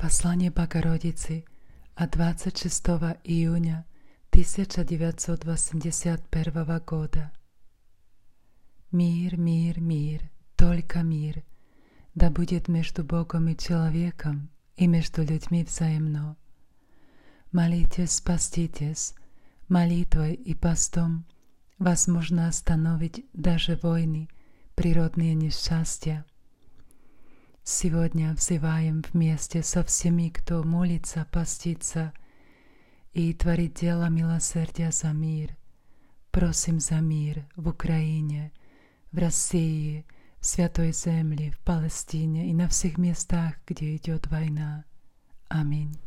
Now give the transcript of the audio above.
Послание Богородицы от 26 июня 1981 года. Мир, мир, мир, только мир, да будет между Богом и человеком и между людьми взаимно. Молитесь, поститесь, молитвой и постом возможно остановить даже войны, природные несчастья. Сегодня взываем вместе со всеми, кто молится, постится и творит дело милосердия за мир. Просим за мир в Украине, в России, в Святой Земле, в Палестине и на всех местах, где идет война. Аминь.